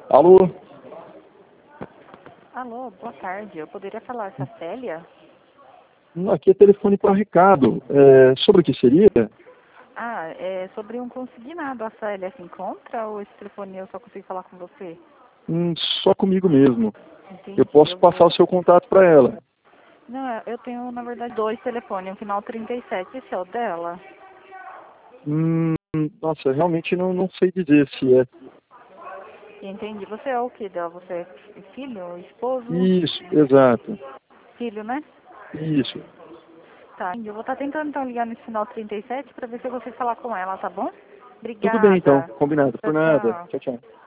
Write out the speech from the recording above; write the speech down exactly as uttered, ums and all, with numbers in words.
Alô? Alô, boa tarde. Eu poderia falar com a Célia? Hum, Aqui é telefone para recado. É, sobre o que seria? Ah, é sobre um consignado. A Célia se encontra ou esse telefone eu só consigo falar com você? Hum, só comigo mesmo. Eu Entendi, posso eu passar vou... o seu contato para ela. Não, eu tenho, na verdade, dois telefones. Um final trinta e sete. Esse é o dela? Hum, nossa, realmente não, não sei dizer se é. Entendi. Você é o que dela? Você é filho, esposo? Isso, exato. Filho, né? Isso. Tá. Eu vou estar tentando, então, ligar nesse final trinta e sete para ver se eu consigo falar com ela, tá bom? Tudo bem então, Obrigada. combinado. Tchau, Por nada. tchau. Tchau, tchau.